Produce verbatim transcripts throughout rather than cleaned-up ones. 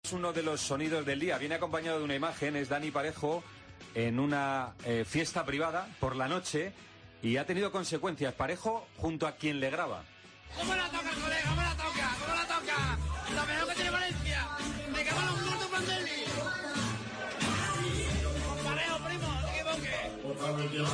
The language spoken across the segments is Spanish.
Es uno de los sonidos del día. Viene acompañado de una imagen. Es Dani Parejo en una eh, fiesta privada por la noche y ha tenido consecuencias. Parejo junto a quien le graba. ¿Cómo la toca, colega? ¿Cómo la toca? ¿Cómo la toca? Lo mejor que tiene Valencia. Me cago en un muerto Prandelli. Parejo, primo, no te equivoques.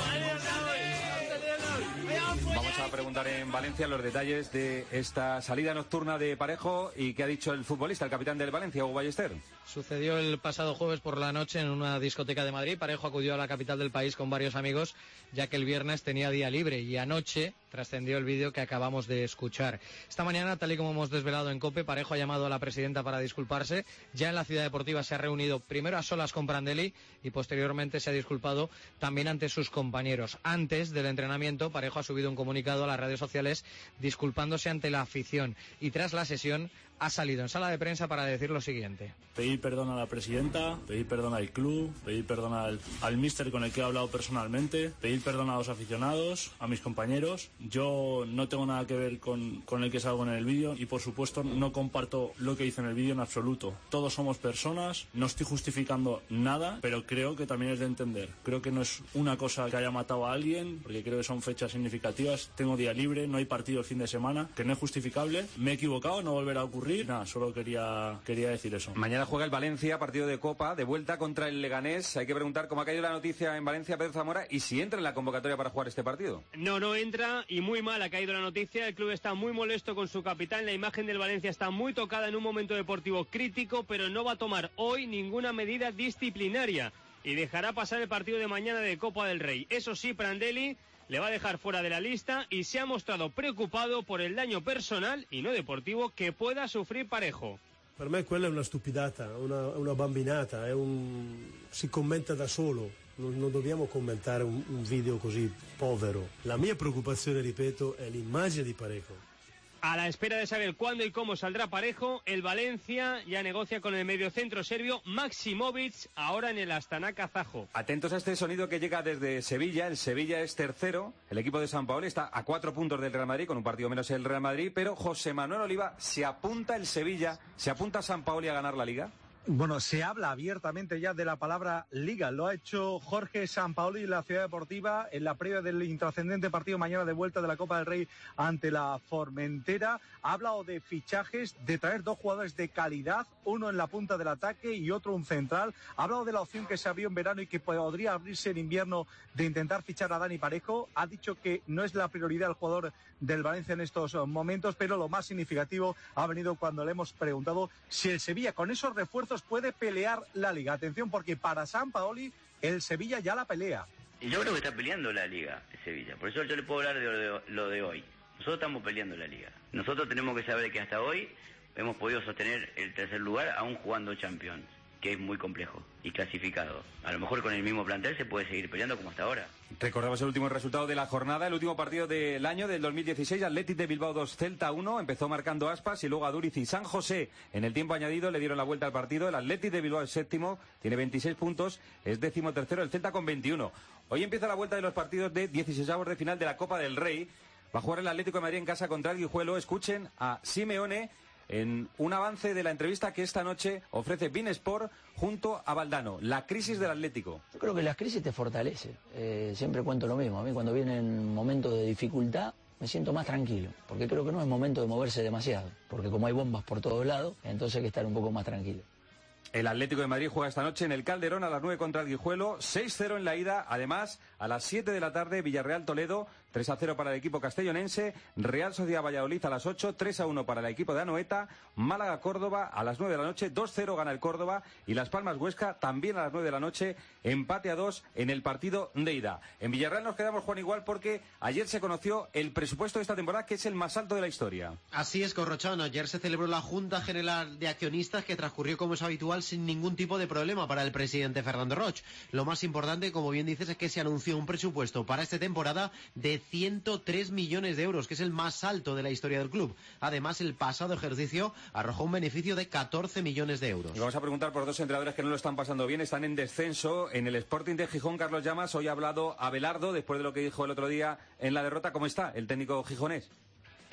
Vamos a preguntar en Valencia los detalles de esta salida nocturna de Parejo y qué ha dicho el futbolista, el capitán del Valencia, Hugo Ballester. Sucedió el pasado jueves por la noche en una discoteca de Madrid. Parejo acudió a la capital del país con varios amigos, ya que el viernes tenía día libre, y anoche trascendió el vídeo que acabamos de escuchar. Esta mañana, tal y como hemos desvelado en COPE, Parejo ha llamado a la presidenta para disculparse. Ya en la Ciudad Deportiva se ha reunido primero a solas con Prandelli y posteriormente se ha disculpado también ante sus compañeros. Antes del entrenamiento, Parejo ha subido un comunicado a las redes sociales disculpándose ante la afición, y tras la sesión ha salido en sala de prensa para decir lo siguiente. Pedir perdón a la presidenta, pedir perdón al club, pedir perdón al, al míster con el que he hablado personalmente, pedir perdón a los aficionados, a mis compañeros. Yo no tengo nada que ver con, con el que salgo en el vídeo y por supuesto no comparto lo que hice en el vídeo en absoluto. Todos somos personas, no estoy justificando nada, pero creo que también es de entender. Creo que no es una cosa que haya matado a alguien, porque creo que son fechas significativas. Tengo día libre, no hay partido el fin de semana, que no es justificable. Me he equivocado, no volverá a ocurrir. Nada, solo quería, quería decir eso. Mañana juega el Valencia, partido de Copa, de vuelta contra el Leganés. Hay que preguntar cómo ha caído la noticia en Valencia, Pedro Zamora, y si entra en la convocatoria para jugar este partido. No, no entra, y muy mal ha caído la noticia. El club está muy molesto con su capitán. La imagen del Valencia está muy tocada en un momento deportivo crítico, pero no va a tomar hoy ninguna medida disciplinaria y dejará pasar el partido de mañana de Copa del Rey. Eso sí, Prandelli le va a dejar fuera de la lista y se ha mostrado preocupado por el daño personal y no deportivo que pueda sufrir Parejo. Per me quella è una stupidata, una, una bambinata, è un... si commenta da solo, non, non dobbiamo commentare un, un video così povero. La mia preoccupazione, ripeto, è l'immagine di Parejo. A la espera de saber cuándo y cómo saldrá Parejo, el Valencia ya negocia con el mediocentro serbio Maksimovic, ahora en el Astana kazajo. Atentos a este sonido que llega desde Sevilla. El Sevilla es tercero, el equipo de Sampaoli está a cuatro puntos del Real Madrid, con un partido menos el Real Madrid, pero José Manuel Oliva, ¿se apunta el Sevilla, se apunta Sampaoli a ganar la Liga? Bueno, se habla abiertamente ya de la palabra Liga. Lo ha hecho Jorge Sampaoli en la Ciudad Deportiva en la previa del intrascendente partido mañana de vuelta de la Copa del Rey ante la Formentera. Ha hablado de fichajes, de traer dos jugadores de calidad, uno en la punta del ataque y otro un central. Ha hablado de la opción que se abrió en verano y que podría abrirse en invierno de intentar fichar a Dani Parejo. Ha dicho que no es la prioridad el jugador del Valencia en estos momentos, pero lo más significativo ha venido cuando le hemos preguntado si el Sevilla con esos refuerzos puede pelear la Liga. Atención, porque para Sampaoli el Sevilla ya la pelea. Y yo creo que está peleando la Liga el Sevilla, por eso yo le puedo hablar de lo, de lo de hoy. Nosotros estamos peleando la Liga. Nosotros tenemos que saber que hasta hoy hemos podido sostener el tercer lugar aún jugando Champions, que es muy complejo y clasificado. A lo mejor con el mismo plantel se puede seguir peleando como hasta ahora. Recordamos el último resultado de la jornada, el último partido del año, del dos mil dieciséis, Athletic de Bilbao dos, Celta uno, empezó marcando Aspas y luego Aduriz y San José en el tiempo añadido le dieron la vuelta al partido. El Athletic de Bilbao es séptimo, tiene veintiséis puntos, es décimo tercero, el Celta con veintiuno. Hoy empieza la vuelta de los partidos de dieciseisavos de final de la Copa del Rey. Va a jugar el Atlético de Madrid en casa contra el Guijuelo. Escuchen a Simeone en un avance de la entrevista que esta noche ofrece Bein Sport junto a Valdano. La crisis del Atlético. Yo creo que las crisis te fortalecen. Eh, siempre cuento lo mismo. A mí cuando vienen momentos de dificultad me siento más tranquilo, porque creo que no es momento de moverse demasiado, porque como hay bombas por todos lados, entonces hay que estar un poco más tranquilo. El Atlético de Madrid juega esta noche en el Calderón a las nueve contra el Guijuelo, seis cero en la ida. Además, a las siete de la tarde, Villarreal-Toledo, tres a cero para el equipo castellonense. Real Sociedad-Valladolid a las ocho, tres a uno para el equipo de Anoeta. Málaga-Córdoba a las nueve de la noche, dos cero gana el Córdoba. Y Las Palmas-Huesca también a las nueve de la noche, empate a dos en el partido de ida. En Villarreal nos quedamos, Juan, igual porque ayer se conoció el presupuesto de esta temporada, que es el más alto de la historia. Así es, Corrochano. Ayer se celebró la Junta General de Accionistas, que transcurrió como es habitual sin ningún tipo de problema para el presidente Fernando Roig. Lo más importante, como bien dices, es que se anunció un presupuesto para esta temporada de ciento tres millones de euros, que es el más alto de la historia del club. Además, el pasado ejercicio arrojó un beneficio de catorce millones de euros. Y vamos a preguntar por dos entrenadores que no lo están pasando bien, están en descenso. En el Sporting de Gijón, Carlos Llamas, hoy ha hablado Abelardo, después de lo que dijo el otro día en la derrota. ¿Cómo está el técnico gijonés?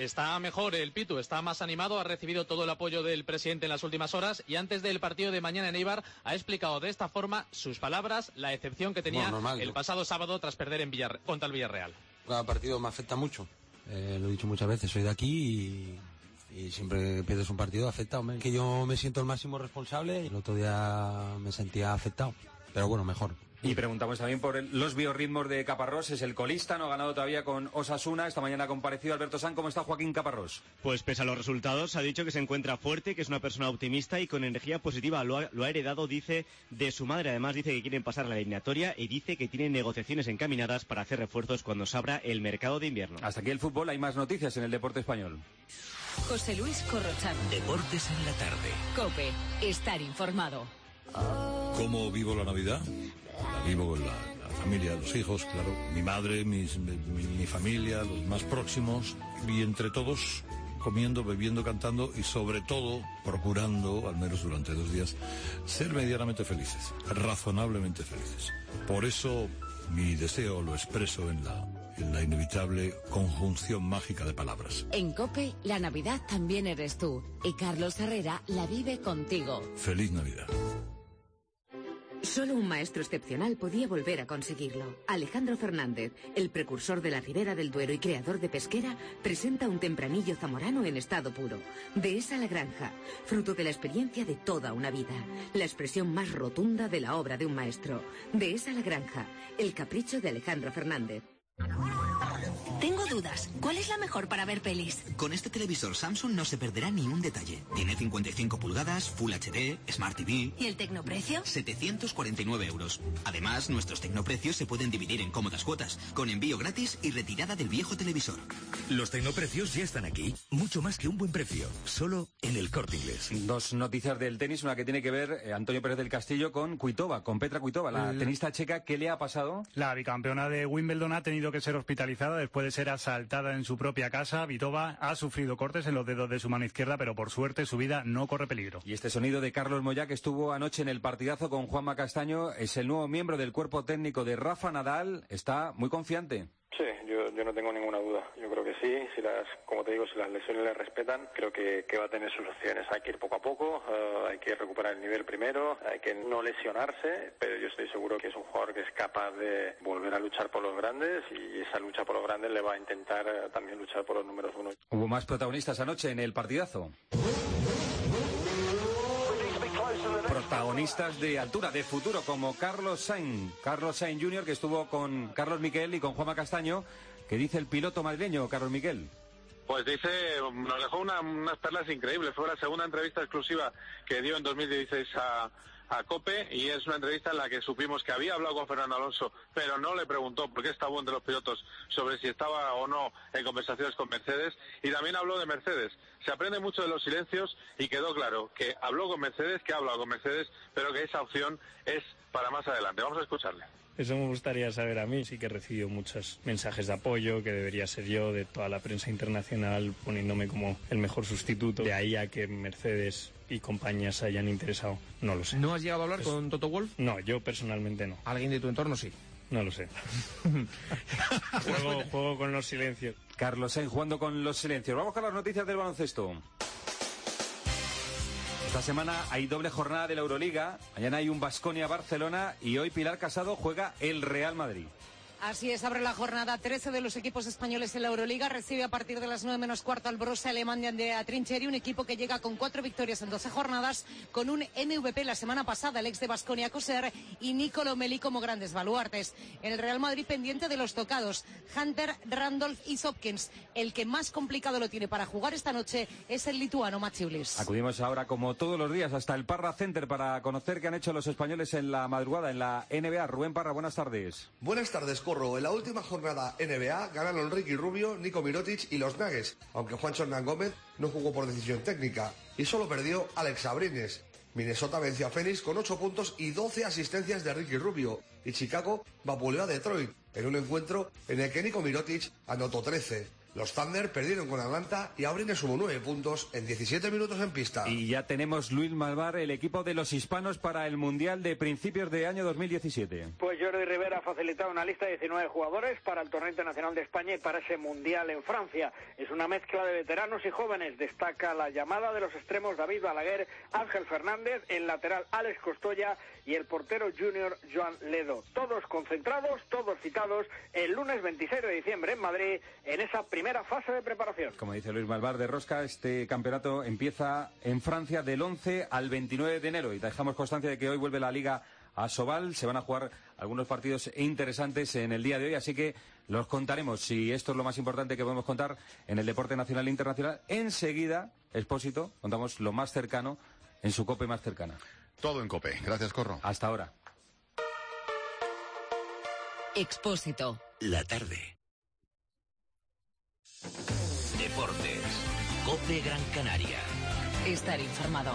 Está mejor el Pitu, está más animado, ha recibido todo el apoyo del presidente en las últimas horas y antes del partido de mañana en Eibar ha explicado de esta forma sus palabras, la decepción que tenía bueno, normal, el ¿no? pasado sábado tras perder en Villar... contra el Villarreal. Cada partido me afecta mucho, eh, lo he dicho muchas veces, soy de aquí y, y siempre que pierdes un partido afecta. Hombre. Que yo me siento el máximo responsable y el otro día me sentía afectado, pero bueno, mejor. Y preguntamos también por el, los biorritmos de Caparrós. Es el colista, no ha ganado todavía con Osasuna. Esta mañana ha comparecido Alberto San. ¿Cómo está Joaquín Caparrós? Pues pese a los resultados, ha dicho que se encuentra fuerte, que es una persona optimista y con energía positiva. Lo ha, lo ha heredado, dice, de su madre. Además, dice que quieren pasar a la eliminatoria y dice que tienen negociaciones encaminadas para hacer refuerzos cuando se abra el mercado de invierno. Hasta aquí el fútbol. Hay más noticias en el deporte español. José Luis Corrochano. Deportes en la tarde. COPE. Estar informado. ¿Cómo vivo la Navidad? La vivo con la, la familia, los hijos, claro, mi madre, mis, mi, mi familia, los más próximos, y entre todos comiendo, bebiendo, cantando y sobre todo procurando, al menos durante dos días, ser medianamente felices, razonablemente felices. Por eso mi deseo lo expreso en la, en la inevitable conjunción mágica de palabras. En COPE, la Navidad también eres tú, y Carlos Herrera la vive contigo. Feliz Navidad. Solo un maestro excepcional podía volver a conseguirlo. Alejandro Fernández, el precursor de la Ribera del Duero y creador de Pesquera, presenta un tempranillo zamorano en estado puro. Dehesa la granja, fruto de la experiencia de toda una vida. La expresión más rotunda de la obra de un maestro. Dehesa la granja, el capricho de Alejandro Fernández. Tengo dudas. ¿Cuál es la mejor para ver pelis? Con este televisor Samsung no se perderá ni un detalle. Tiene cincuenta y cinco pulgadas, Full H D, Smart T V... ¿Y el tecnoprecio? setecientos cuarenta y nueve euros. Además, nuestros tecnoprecios se pueden dividir en cómodas cuotas, con envío gratis y retirada del viejo televisor. Los tecnoprecios ya están aquí. Mucho más que un buen precio. Solo en el Corte Inglés. Dos noticias del tenis. Una que tiene que ver eh, Antonio Pérez del Castillo con Kuitova, con Petra Kuitova, la el... tenista checa. ¿Qué le ha pasado? La bicampeona de Wimbledon ha tenido que ser hospitalizada después de ser asaltada en su propia casa. Vitova ha sufrido cortes en los dedos de su mano izquierda, pero por suerte su vida no corre peligro. Y este sonido de Carlos Moyá, que estuvo anoche en el partidazo con Juanma Castaño, es el nuevo miembro del cuerpo técnico de Rafa Nadal. Está muy confiante. Sí, yo, yo no tengo ninguna duda. Yo creo que sí, si las, como te digo, si las lesiones le respetan, creo que, que va a tener sus opciones. Hay que ir poco a poco, uh, hay que recuperar el nivel primero, hay que no lesionarse, pero yo estoy seguro que es un jugador que es capaz de volver a luchar por los grandes y esa lucha por los grandes le va a intentar uh, también luchar por los números uno. Hubo más protagonistas anoche en el partidazo. Protagonistas de altura, de futuro, como Carlos Sainz. Carlos Sainz junior, que estuvo con Carlos Miquel y con Juanma Castaño. ¿Qué dice el piloto madrileño, Carlos Miquel? Pues dice, nos dejó una, unas perlas increíbles. Fue la segunda entrevista exclusiva que dio en dos mil dieciséis a, a COPE y es una entrevista en la que supimos que había hablado con Fernando Alonso, pero no le preguntó por qué estaba entre los pilotos sobre si estaba o no en conversaciones con Mercedes, y también habló de Mercedes. Se aprende mucho de los silencios y quedó claro que habló con Mercedes, que ha hablado con Mercedes, pero que esa opción es para más adelante. Vamos a escucharle. Eso me gustaría saber a mí. Sí que he recibido muchos mensajes de apoyo, que debería ser yo, de toda la prensa internacional, poniéndome como el mejor sustituto. De ahí a que Mercedes y compañías se hayan interesado, no lo sé. ¿No has llegado a hablar pues, con Toto Wolff? No, yo personalmente no. ¿Alguien de tu entorno sí? No lo sé. juego, juego con los silencios. Carlos Sainz jugando con los silencios. Vamos con las noticias del baloncesto. Esta semana hay doble jornada de la Euroliga. Mañana hay un Baskonia-Barcelona y hoy Pilar Casado juega el Real Madrid. Así es, abre la jornada trece de los equipos españoles en la Euroliga. Recibe a partir de las nueve menos cuarto al Borussia alemán de Andrea Trinchieri, un equipo que llega con cuatro victorias en doce jornadas, con un M V P la semana pasada, el ex de Baskonia Coser y Nicolo Meli como grandes baluartes. En el Real Madrid pendiente de los tocados, Hunter, Randolph y Hopkins. El que más complicado lo tiene para jugar esta noche es el lituano Matsiulis. Acudimos ahora, como todos los días, hasta el Parra Center para conocer qué han hecho los españoles en la madrugada en la N B A. Rubén Parra, buenas tardes. Buenas tardes, en la última jornada N B A ganaron Ricky Rubio, Nico Mirotic y los Nuggets, aunque Juancho Hernán Gómez no jugó por decisión técnica y solo perdió Alex Abrines. Minnesota venció a Phoenix con ocho puntos y doce asistencias de Ricky Rubio y Chicago vapuleó a Detroit en un encuentro en el que Nico Mirotic anotó trece. Los Thunder perdieron con Atlanta y Abrines sumó nueve puntos en diecisiete minutos en pista. Y ya tenemos Luis Malvar, el equipo de los hispanos para el Mundial de principios de año dos mil diecisiete. Pues Jordi Rivera ha facilitado una lista de diecinueve jugadores para el Torneo Internacional de España y para ese Mundial en Francia. Es una mezcla de veteranos y jóvenes. Destaca la llamada de los extremos David Balaguer, Ángel Fernández, el lateral Alex Costoya y el portero junior Joan Ledo. Todos concentrados, todos citados el lunes veintiséis de diciembre en Madrid en esa primera fase de preparación. Como dice Luis Malvar de Rosca, este campeonato empieza en Francia del once al veintinueve de enero y dejamos constancia de que hoy vuelve la Liga a Sobal. Se van a jugar algunos partidos interesantes en el día de hoy, así que los contaremos. Y esto es lo más importante que podemos contar en el deporte nacional e internacional. Enseguida, Expósito, contamos lo más cercano en su COPE más cercana. Todo en COPE. Gracias, Corro. Hasta ahora. Expósito. La tarde. Deportes. COPE Gran Canaria. Estar informado.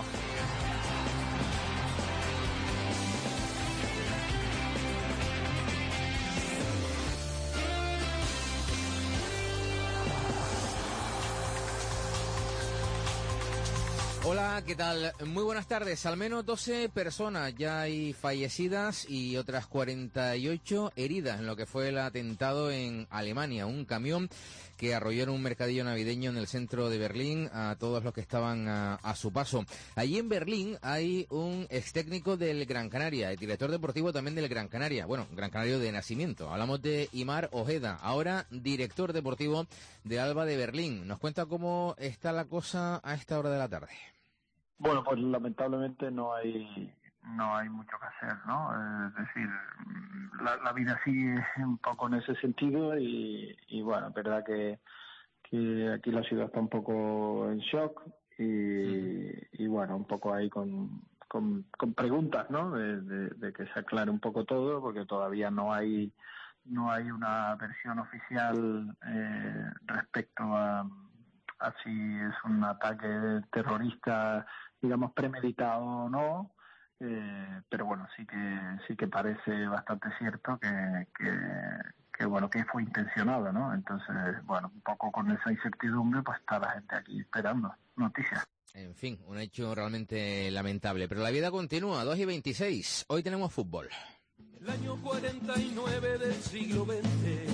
Hola, ¿qué tal? Muy buenas tardes. Al menos doce personas ya hay fallecidas y otras cuarenta y ocho heridas en lo que fue el atentado en Alemania. Un camión que arrolló en un mercadillo navideño en el centro de Berlín a todos los que estaban a, a su paso. Allí en Berlín hay un ex técnico del Gran Canaria, el director deportivo también del Gran Canaria. Bueno, Gran Canario de nacimiento. Hablamos de Imar Ojeda, ahora director deportivo de Alba de Berlín. Nos cuenta cómo está la cosa a esta hora de la tarde. Bueno, pues lamentablemente no hay no hay mucho que hacer, ¿no? Es decir, la, la vida sigue un poco en ese sentido y, y bueno, es verdad que, que aquí la ciudad está un poco en shock y, sí. y bueno, un poco ahí con, con, con preguntas, ¿no? De, de, de que se aclare un poco todo, porque todavía no hay no hay una versión oficial eh, respecto a, a si es un ataque terrorista, digamos, premeditado o no, eh, pero bueno, sí que sí que parece bastante cierto que, que, que bueno, que fue intencionado, ¿no? Entonces, bueno, un poco con esa incertidumbre, pues está la gente aquí esperando noticias. En fin, un hecho realmente lamentable, pero la vida continúa. Dos y veintiséis, hoy tenemos fútbol. El año cuarenta y nueve del siglo veinte,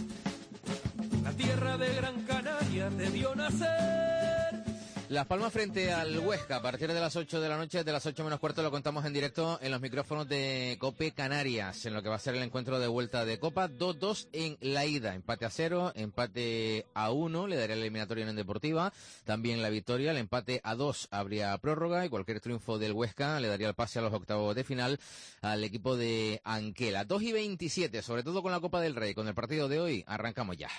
la tierra de Gran Canaria te vio nacer. Las Palmas frente al Huesca, a partir de las ocho de la noche, de las ocho menos cuarto, lo contamos en directo en los micrófonos de COPE Canarias, en lo que va a ser el encuentro de vuelta de Copa. dos dos en la ida, empate a cero, empate a uno, le daría la eliminatoria en Deportiva, también la victoria, el empate a dos habría prórroga y cualquier triunfo del Huesca le daría el pase a los octavos de final al equipo de Anquela. dos y veintisiete, sobre todo con la Copa del Rey, con el partido de hoy, arrancamos ya.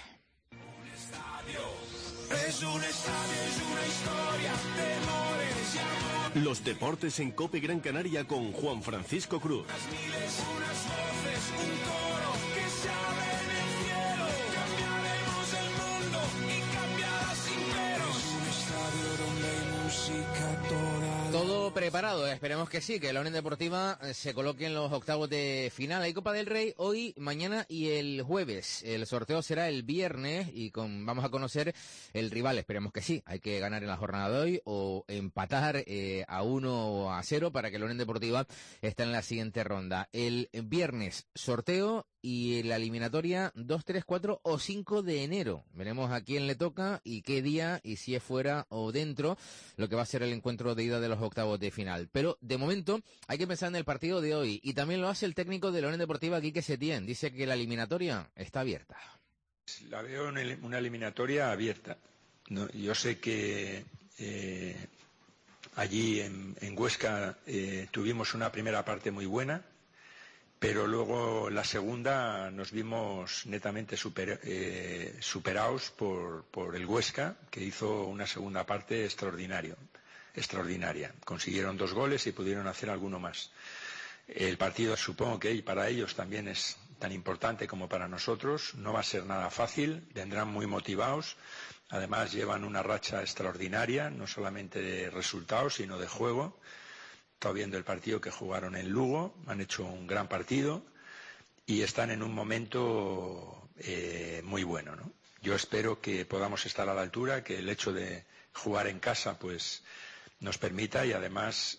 Es un estadio, es una historia, temores y amor. Los deportes en COPE Gran Canaria con Juan Francisco Cruz. Unas miles, unas voces, un coro que se abre en el cielo. Cambiaremos el mundo y cambiará sin peros. Es un estadio donde hay música toda. Todo preparado, esperemos que sí, que la Unión Deportiva se coloque en los octavos de final. Hay Copa del Rey hoy, mañana y el jueves. El sorteo será el viernes y con, vamos a conocer el rival. Esperemos que sí, hay que ganar en la jornada de hoy o empatar eh, a uno o a cero para que la Unión Deportiva esté en la siguiente ronda. El viernes sorteo y la eliminatoria dos, tres, cuatro o cinco de enero. Veremos a quién le toca y qué día y si es fuera o dentro lo que va a ser el encuentro de ida de los octavos de final. Pero de momento hay que pensar en el partido de hoy y también lo hace el técnico de la Unión Deportiva, Quique Setién. Dice que la eliminatoria está abierta. La veo en una eliminatoria abierta. No, yo sé que eh, allí en, en Huesca eh, tuvimos una primera parte muy buena, pero luego la segunda nos vimos netamente super, eh, superados por, por el Huesca, que hizo una segunda parte extraordinario, extraordinaria. Consiguieron dos goles y pudieron hacer alguno más. El partido, supongo que para ellos también es tan importante como para nosotros. No va a ser nada fácil, vendrán muy motivados. Además llevan una racha extraordinaria, no solamente de resultados, sino de juego. Estado viendo el partido que jugaron en Lugo, han hecho un gran partido y están en un momento eh, muy bueno, ¿no? yo espero que podamos estar a la altura, que el hecho de jugar en casa pues nos permita, y además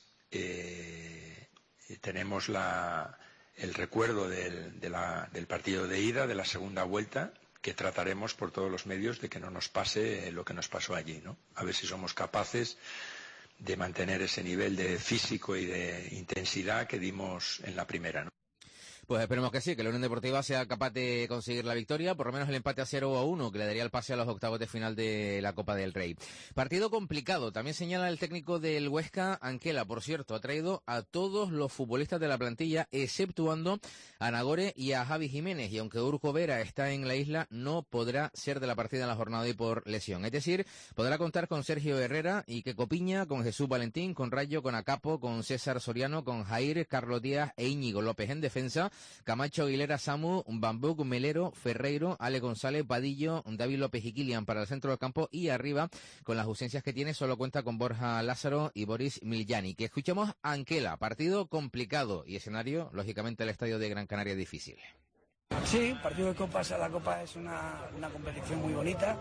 eh, tenemos la, el recuerdo del, de la, del partido de ida, de la segunda vuelta, que trataremos por todos los medios de que no nos pase lo que nos pasó allí, ¿no? A ver si somos capaces de mantener ese nivel de físico y de intensidad que dimos en la primera, ¿no? Pues esperemos que sí, que la Unión Deportiva sea capaz de conseguir la victoria, por lo menos el empate a cero o a uno, que le daría el pase a los octavos de final de la Copa del Rey. Partido complicado, también señala el técnico del Huesca, Anquela, por cierto, ha traído a todos los futbolistas de la plantilla, exceptuando a Nagore y a Javi Jiménez, y aunque Urco Vera está en la isla, no podrá ser de la partida en la jornada y por lesión. Es decir, podrá contar con Sergio Herrera, Ike Copiña, con Jesús Valentín, con Rayo, con Acapo, con César Soriano, con Jair, Carlos Díaz e Íñigo López en defensa, Camacho, Aguilera, Samu, Bambuc, Melero, Ferreiro, Ale González, Padillo, David López y Kilian para el centro del campo, y arriba, con las ausencias que tiene, solo cuenta con Borja Lázaro y Boris Miljani. Que escuchamos a Anquela, partido complicado y escenario, lógicamente, el estadio de Gran Canaria difícil. Sí, partido de Copa, la Copa es una, una competición muy bonita.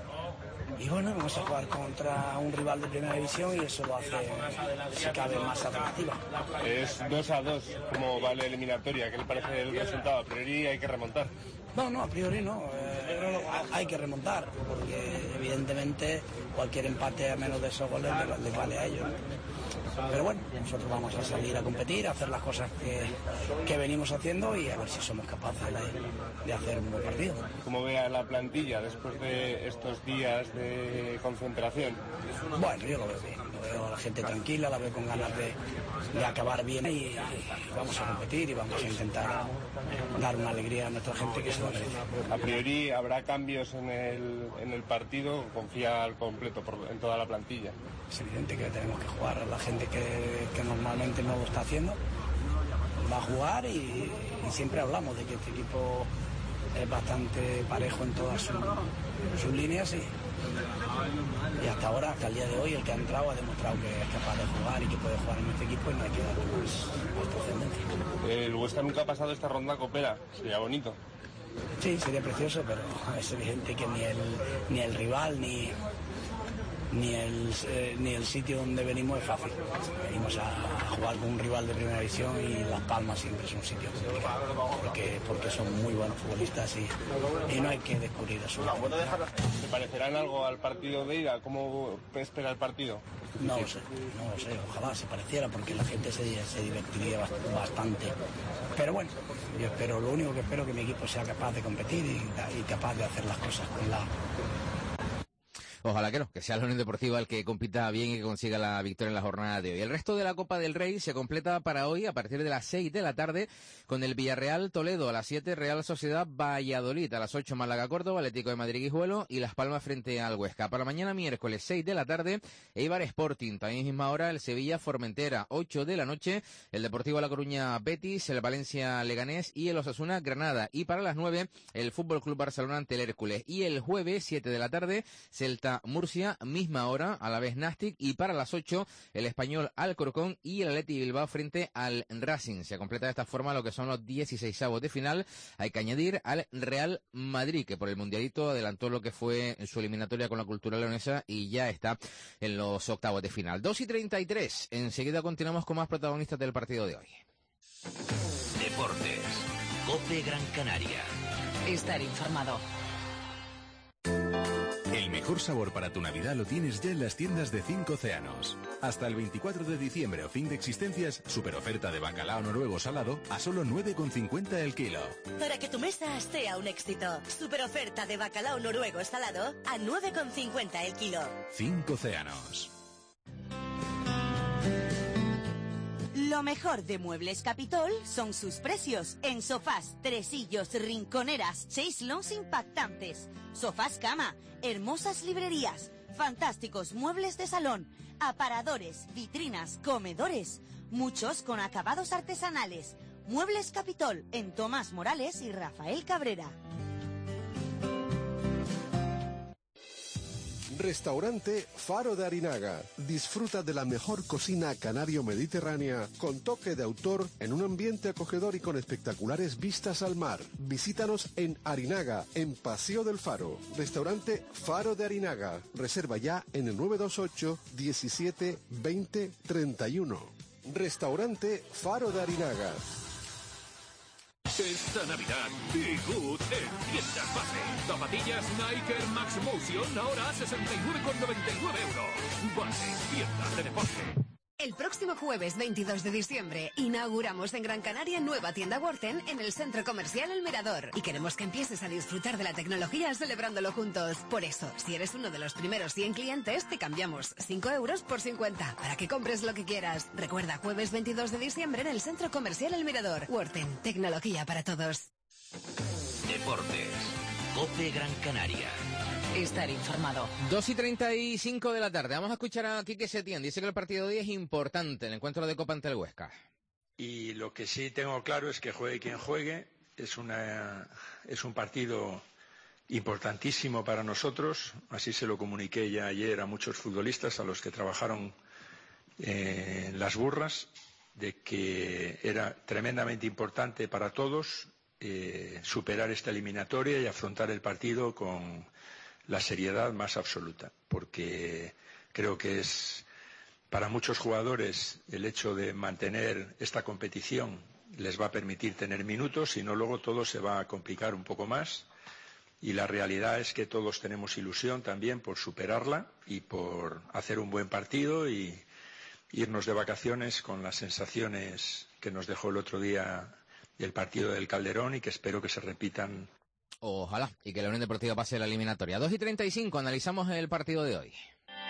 Y bueno, vamos a jugar contra un rival de primera división y eso lo hace, si cabe, más atractiva. Es dos a dos, ¿cómo va la eliminatoria? ¿Qué le parece el resultado? ¿A priori hay que remontar? No, no, a priori no. Eh, hay que remontar, porque evidentemente cualquier empate a menos de esos goles les, les vale a ellos, ¿no? Pero bueno, nosotros vamos a salir a competir, a hacer las cosas que, que venimos haciendo y a ver si somos capaces de, de hacer un buen partido. ¿Cómo ve a la plantilla después de estos días de concentración? Bueno, yo lo veo bien, lo veo a la gente tranquila, la veo con ganas de, de acabar bien y, y vamos a competir y vamos a intentar dar una alegría a nuestra gente que se lo merece. A priori habrá cambios en el, en el partido, confía al completo por, en toda la plantilla. Es evidente que tenemos que jugar a la gente que, que normalmente no lo está haciendo, va a jugar y, y siempre hablamos de que este equipo es bastante parejo en todas sus, sus líneas y, y hasta ahora, hasta el día de hoy, el que ha entrado ha demostrado que es capaz de jugar y que puede jugar en este equipo y no hay que darle más, más trascendencia. El Huesca nunca ha pasado esta ronda copera, sería bonito. Sí, sería precioso, pero es evidente que ni el, ni el rival ni... Ni el, eh, ni el sitio donde venimos es fácil. Venimos a, a jugar con un rival de primera división y Las Palmas siempre es un sitio complicado, porque, porque son muy buenos futbolistas y, y no hay que descubrir eso. ¿Te parecerán algo al partido de ida? ¿Cómo espera el partido? No lo sé, no lo sé, ojalá se pareciera porque la gente se, se divertiría bastante. Pero bueno, yo espero, lo único que espero es que mi equipo sea capaz de competir y, y capaz de hacer las cosas con la... Ojalá que no, que sea la Unión Deportiva el que compita bien y que consiga la victoria en la jornada de hoy. El resto de la Copa del Rey se completa para hoy a partir de las seis de la tarde con el Villarreal Toledo, a las siete Real Sociedad Valladolid, a las ocho Málaga Córdoba, Atlético de Madrid Guijuelo y Las Palmas frente al Huesca. Para mañana miércoles seis de la tarde, Eibar Sporting, también misma hora el Sevilla Formentera, ocho de la noche, el Deportivo La Coruña Betis, el Valencia Leganés y el Osasuna Granada. Y para las nueve, el Fútbol Club Barcelona ante el Hércules. Y el jueves, siete de la tarde, Celta Murcia, misma hora, a la vez Nastic, y para las ocho, el Español Alcorcón y el Athletic Bilbao frente al Racing. Se completa de esta forma lo que son los dieciseisavos de final. Hay que añadir al Real Madrid, que por el Mundialito adelantó lo que fue en su eliminatoria con la Cultural Leonesa y ya está en los octavos de final. dos y treinta y tres. Enseguida continuamos con más protagonistas del partido de hoy. Deportes. COPE Gran Canaria. Estar informado. El mejor sabor para tu Navidad lo tienes ya en las tiendas de Cinco Océanos. Hasta el veinticuatro de diciembre o fin de existencias, super oferta de bacalao noruego salado a solo nueve con cincuenta el kilo. Para que tu mesa sea un éxito, super oferta de bacalao noruego salado a nueve con cincuenta el kilo. Cinco Océanos. Lo mejor de Muebles Capitol son sus precios en sofás, tresillos, rinconeras, chaiselons impactantes, sofás cama, hermosas librerías, fantásticos muebles de salón, aparadores, vitrinas, comedores, muchos con acabados artesanales. Muebles Capitol en Tomás Morales y Rafael Cabrera. Restaurante Faro de Arinaga. Disfruta de la mejor cocina canario-mediterránea con toque de autor en un ambiente acogedor y con espectaculares vistas al mar. Visítanos en Arinaga, en Paseo del Faro. Restaurante Faro de Arinaga. Reserva ya en el nueve dos ocho, diecisiete, veinte, treinta y uno. Restaurante Faro de Arinaga. Esta Navidad, Be Good en Tiendas Base. Zapatillas Nike Air Max Motion ahora a sesenta y nueve con noventa y nueve euros. Base, tienda de deporte. El próximo jueves veintidós de diciembre inauguramos en Gran Canaria nueva tienda Worten en el Centro Comercial El Mirador y queremos que empieces a disfrutar de la tecnología celebrándolo juntos. Por eso, si eres uno de los primeros cien clientes, te cambiamos cinco euros por cincuenta para que compres lo que quieras. Recuerda, jueves veintidós de diciembre en el Centro Comercial El Mirador. Worten, tecnología para todos. Deportes. COPE Gran Canaria. Estar informado. dos y treinta y cinco de la tarde. Vamos a escuchar a Quique Setién. Dice que el partido de hoy es importante, el encuentro de Copa ante el Huesca. Y lo que sí tengo claro es que juegue quien juegue, es, una, es un partido importantísimo para nosotros. Así se lo comuniqué ya ayer a muchos futbolistas, a los que trabajaron eh, en las burras, de que era tremendamente importante para todos eh, superar esta eliminatoria y afrontar el partido con la seriedad más absoluta, porque creo que es para muchos jugadores el hecho de mantener esta competición les va a permitir tener minutos, si no luego todo se va a complicar un poco más, y la realidad es que todos tenemos ilusión también por superarla y por hacer un buen partido y irnos de vacaciones con las sensaciones que nos dejó el otro día el partido del Calderón y que espero que se repitan. Ojalá, y que la Unión Deportiva pase la eliminatoria. dos y treinta y cinco, analizamos el partido de hoy.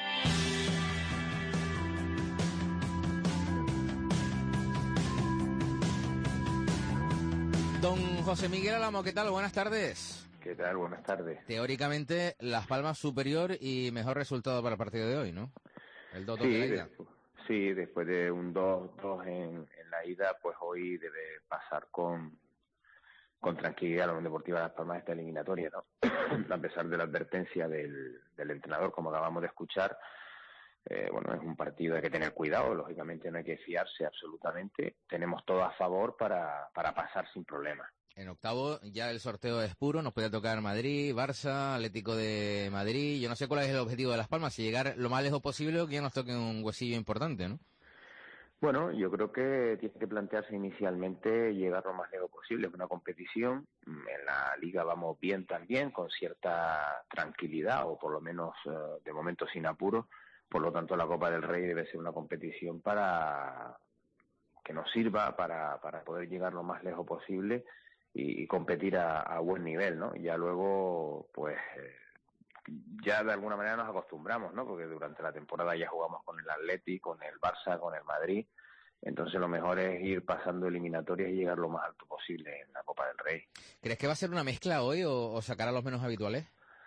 Don José Miguel Álamo, ¿qué tal? Buenas tardes. ¿Qué tal? Buenas tardes. Teóricamente, Las Palmas superior y mejor resultado para el partido de hoy, ¿no? El dos dos sí, de la ida. De, sí, después de un dos dos en, en la ida, pues hoy debe pasar con... con tranquilidad la Unión Deportiva Las Palmas esta eliminatoria, ¿no? A pesar de la advertencia del, del entrenador, como acabamos de escuchar, eh, bueno, es un partido, hay que tener cuidado, lógicamente no hay que fiarse absolutamente, tenemos todo a favor para, para pasar sin problemas. En octavo ya el sorteo es puro, nos puede tocar Madrid, Barça, Atlético de Madrid, yo no sé cuál es el objetivo de Las Palmas, si llegar lo más lejos posible o que ya nos toque un huesillo importante, ¿no? Bueno, yo creo que tiene que plantearse inicialmente llegar lo más lejos posible. Es una competición, en la Liga vamos bien también, con cierta tranquilidad, o por lo menos uh, de momento sin apuro. Por lo tanto, la Copa del Rey debe ser una competición para que nos sirva para, para poder llegar lo más lejos posible y, y competir a, a buen nivel, ¿no? Ya luego, pues... Eh, ya de alguna manera nos acostumbramos, ¿no? Porque durante la temporada ya jugamos con el Atleti, con el Barça, con el Madrid. Entonces lo mejor es ir pasando eliminatorias y llegar lo más alto posible en la Copa del Rey. ¿Crees que va a ser una mezcla hoy o, o sacar a los menos habituales?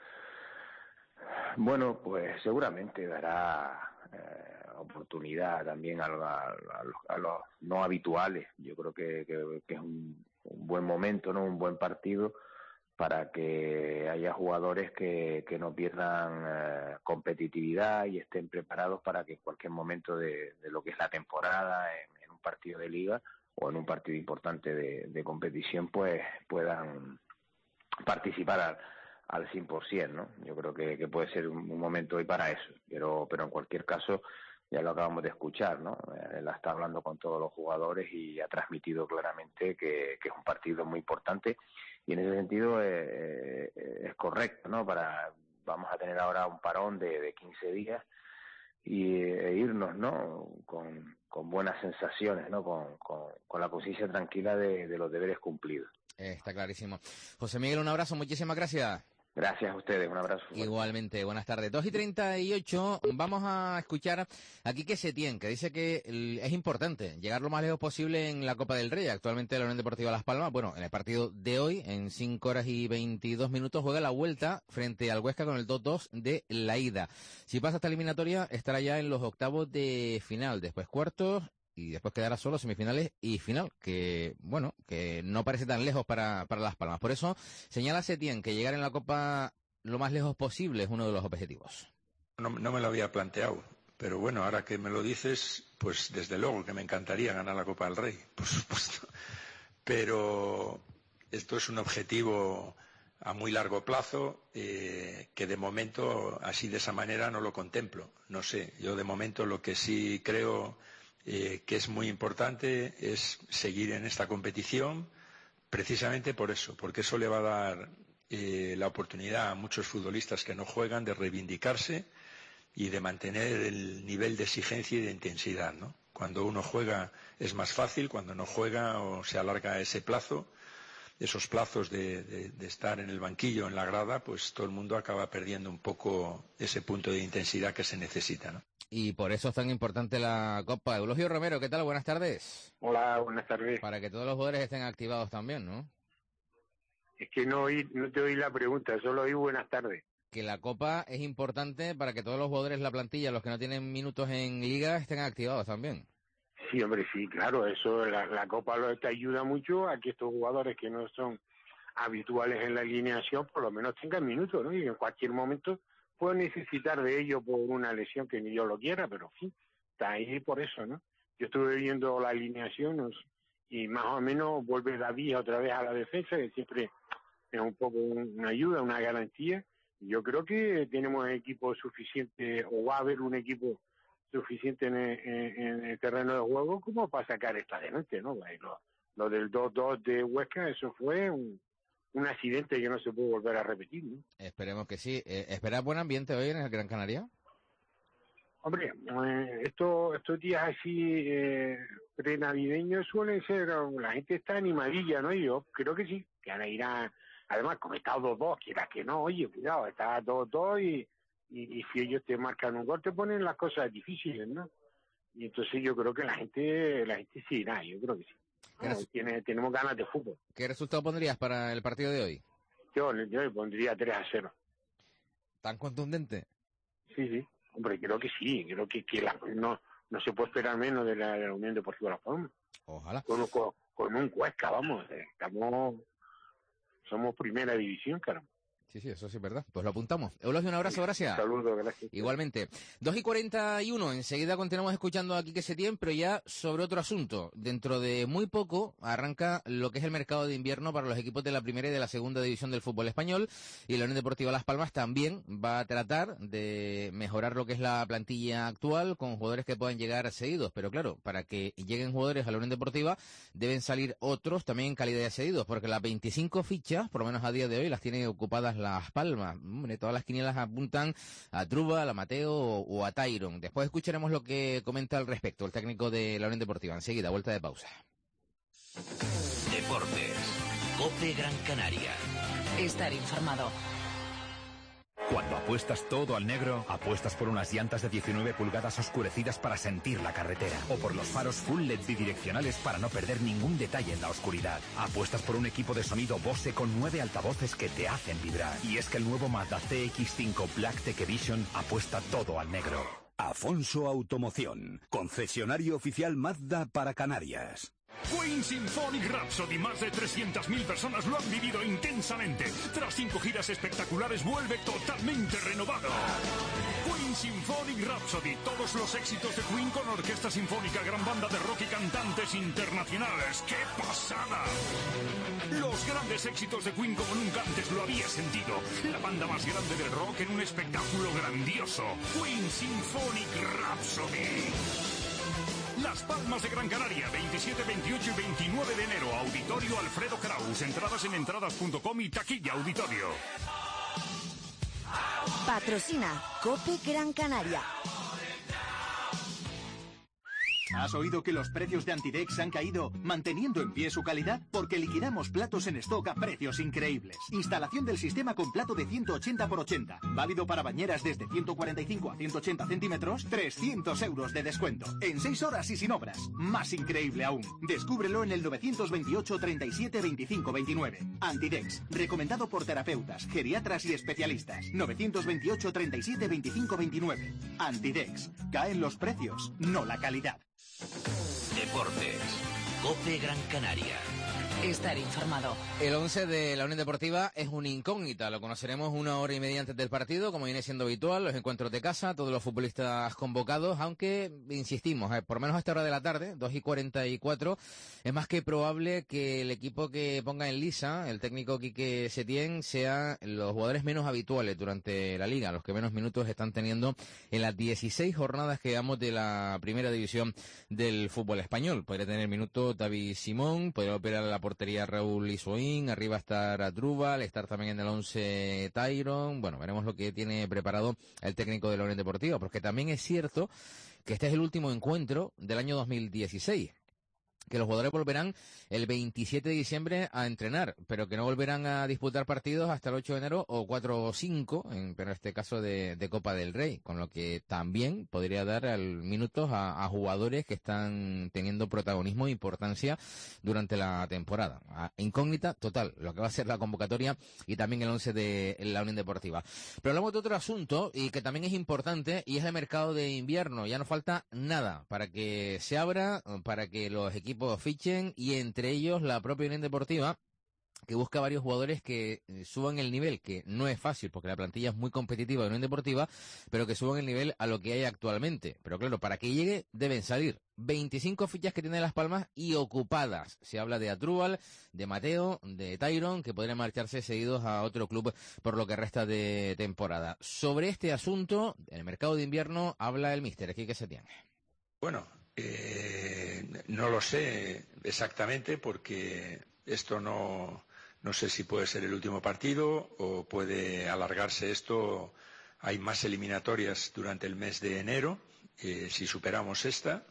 Bueno, pues seguramente dará eh, oportunidad también a, a, a, los, a los no habituales. Yo creo que, que, que es un, un buen momento, ¿no? Un buen partido para que haya jugadores que, que no pierdan eh, competitividad y estén preparados para que en cualquier momento de, de lo que es la temporada, en, en un partido de liga o en un partido importante de, de competición, pues puedan participar al, al cien por ciento, ¿no? Yo creo que, que puede ser un, un momento hoy para eso, pero, pero en cualquier caso ya lo acabamos de escuchar, ¿no? Él está hablando con todos los jugadores y ha transmitido claramente que, que es un partido muy importante y en ese sentido eh, eh, es correcto, ¿no? Para vamos a tener ahora un parón de, de quince días y e irnos, ¿no? Con, con buenas sensaciones, ¿no? Con, con, con la conciencia tranquila de, de los deberes cumplidos. Eh, está clarísimo. José Miguel, un abrazo, muchísimas gracias. Gracias a ustedes, un abrazo. Igualmente, buenas tardes. dos y treinta y ocho, vamos a escuchar a Quique Setién, que dice que es importante llegar lo más lejos posible en la Copa del Rey. Actualmente la Unión Deportiva Las Palmas, bueno, en el partido de hoy, en cinco horas y veintidós minutos, juega la vuelta frente al Huesca con el dos dos de la ida. Si pasa esta eliminatoria, estará ya en los octavos de final, después cuartos, y después quedará solo semifinales y final, que bueno, que no parece tan lejos para, para Las Palmas. Por eso señala Setién que llegar en la Copa lo más lejos posible es uno de los objetivos. no, no me lo había planteado. Pero bueno, ahora que me lo dices, pues desde luego que me encantaría ganar la Copa del Rey, por supuesto. Pero esto es un objetivo a muy largo plazo eh, que de momento, así de esa manera, no lo contemplo. No sé, yo de momento lo que sí creo eh, que es muy importante es seguir en esta competición, precisamente por eso, porque eso le va a dar eh, la oportunidad a muchos futbolistas que no juegan de reivindicarse y de mantener el nivel de exigencia y de intensidad, ¿no? Cuando uno juega es más fácil, cuando no juega o se alarga ese plazo, esos plazos de, de, de estar en el banquillo, en la grada, pues todo el mundo acaba perdiendo un poco ese punto de intensidad que se necesita, ¿no? Y por eso es tan importante la Copa. Eulogio Romero, ¿qué tal? Buenas tardes. Hola, buenas tardes. Para que todos los jugadores estén activados también, ¿no? Es que no oí, no te oí la pregunta, solo oí buenas tardes. Que la Copa es importante para que todos los jugadores de la plantilla, los que no tienen minutos en Liga, estén activados también. Sí, hombre, sí, claro, eso, la, la Copa lo, te ayuda mucho a que estos jugadores que no son habituales en la alineación, por lo menos tengan minutos, ¿no? Y en cualquier momento pueden necesitar de ellos por una lesión que ni yo lo quiera, pero en fin, está ahí por eso, ¿no? Yo estuve viendo la alineación ¿no? y más o menos vuelve David otra vez a la defensa, que siempre es un poco una ayuda, una garantía. Yo creo que tenemos equipo suficiente, o va a haber un equipo suficiente en el, en, en el terreno de juego como para sacar esto adelante, ¿no? Lo, lo del dos dos de Huesca, eso fue un, un accidente que no se puede volver a repetir, ¿no? Esperemos que sí. Eh, ¿Espera buen ambiente hoy en el Gran Canaria? Hombre, eh, esto, estos días así eh, prenavideños suelen ser, la gente está animadilla, ¿no? Y yo creo que sí, que ahora irá. Además, como está dos dos, quieras que no, oye, cuidado, está dos dos y, y, y si ellos te marcan un gol, te ponen las cosas difíciles, ¿no? Y entonces yo creo que la gente la gente sí irá, yo creo que sí. Bueno, tiene, tenemos ganas de fútbol. ¿Qué resultado pondrías para el partido de hoy? Yo, yo le pondría tres a cero. ¿Tan contundente? Sí, sí. Hombre, creo que sí. Creo que, que la, no, no se puede esperar menos de la, de la Unión Deportiva Las Palmas. Ojalá. Con, con, con un Huesca, vamos. Estamos... Somos primera división, caramba. Sí, sí, eso sí es verdad. Pues lo apuntamos. Eulogio, un abrazo, gracias. Saludos, gracias. Igualmente. dos y cuarenta y uno, enseguida continuamos escuchando a Quique Setién, pero ya sobre otro asunto. Dentro de muy poco arranca lo que es el mercado de invierno para los equipos de la primera y de la segunda división del fútbol español, y la Unión Deportiva Las Palmas también va a tratar de mejorar lo que es la plantilla actual con jugadores que puedan llegar cedidos. Pero claro, para que lleguen jugadores a la Unión Deportiva deben salir otros también en calidad de cedidos, porque las veinticinco fichas, por lo menos a día de hoy, las tiene ocupadas Las Palmas. Hombre, todas las quinielas apuntan a Truba, a Mateo o, o a Tyron. Después escucharemos lo que comenta al respecto el técnico de la Unión Deportiva. Enseguida, vuelta de pausa. Deportes. COPE Gran Canaria. Estar informado. Cuando apuestas todo al negro, apuestas por unas llantas de diecinueve pulgadas oscurecidas para sentir la carretera, o por los faros full L E D bidireccionales para no perder ningún detalle en la oscuridad. Apuestas por un equipo de sonido Bose con nueve altavoces que te hacen vibrar. Y es que el nuevo Mazda C X cinco Black Tech Edition apuesta todo al negro. Afonso Automoción, concesionario oficial Mazda para Canarias. Queen Symphonic Rhapsody, más de trescientas mil personas lo han vivido intensamente. Tras cinco giras espectaculares vuelve totalmente renovado. Queen Symphonic Rhapsody, todos los éxitos de Queen con orquesta sinfónica, gran banda de rock y cantantes internacionales. ¡Qué pasada! Los grandes éxitos de Queen como nunca antes lo había sentido. La banda más grande del rock en un espectáculo grandioso. Queen Symphonic Rhapsody. Las Palmas de Gran Canaria, veintisiete, veintiocho y veintinueve de enero. Auditorio Alfredo Kraus. Entradas en entradas punto com y taquilla auditorio. Patrocina COPE Gran Canaria. ¿Has oído que los precios de Antidex han caído, manteniendo en pie su calidad? Porque liquidamos platos en stock a precios increíbles. Instalación del sistema con plato de ciento ochenta por ochenta. Válido para bañeras desde ciento cuarenta y cinco a ciento ochenta centímetros. trescientos euros de descuento. En seis horas y sin obras. Más increíble aún. Descúbrelo en el novecientos veintiocho, treinta y siete, veinticinco, veintinueve. Antidex. Recomendado por terapeutas, geriatras y especialistas. novecientos veintiocho, treinta y siete, veinticinco, veintinueve. Antidex. Caen los precios, no la calidad. Deportes. COPE Gran Canaria. estar informado. El once de la Unión Deportiva es una incógnita. Lo conoceremos una hora y media antes del partido, como viene siendo habitual, los encuentros de casa, todos los futbolistas convocados, aunque, insistimos, eh, por menos a esta hora de la tarde, dos y cuarenta y cuatro, es más que probable que el equipo que ponga en lisa, el técnico Quique Setién, sea los jugadores menos habituales durante la Liga, los que menos minutos están teniendo en las dieciséis jornadas que llevamos de la primera división del fútbol español. Podría tener minuto David Simón, podría operar la portería Raúl Isoín, arriba estar Adrúbal, estar también en el once Tyron. Bueno, veremos lo que tiene preparado el técnico de la Unión Deportiva, porque también es cierto que este es el último encuentro del año dos mil dieciséis. Que los jugadores volverán el veintisiete de diciembre a entrenar, pero que no volverán a disputar partidos hasta el ocho de enero o cuatro o cinco, en, pero en este caso de, de Copa del Rey, con lo que también podría dar al, minutos a, a jugadores que están teniendo protagonismo e importancia durante la temporada. A, incógnita total, lo que va a ser la convocatoria y también el once de la Unión Deportiva. Pero hablamos de otro asunto y que también es importante, y es el mercado de invierno. Ya no falta nada para que se abra, para que los equipos fichen, y entre ellos la propia Unión Deportiva, que busca varios jugadores que suban el nivel, que no es fácil porque la plantilla es muy competitiva de Unión Deportiva, pero que suban el nivel a lo que hay actualmente. Pero claro, para que llegue deben salir veinticinco fichas que tiene Las Palmas y ocupadas. Se habla de Adrúbal, de Mateo, de Tyron, que podrían marcharse seguidos a otro club por lo que resta de temporada. Sobre este asunto, en el mercado de invierno, habla el míster Quique Setién. Bueno, Eh, no lo sé exactamente, porque esto no, no sé si puede ser el último partido o puede alargarse esto. Hay más eliminatorias durante el mes de enero, eh, si superamos esta,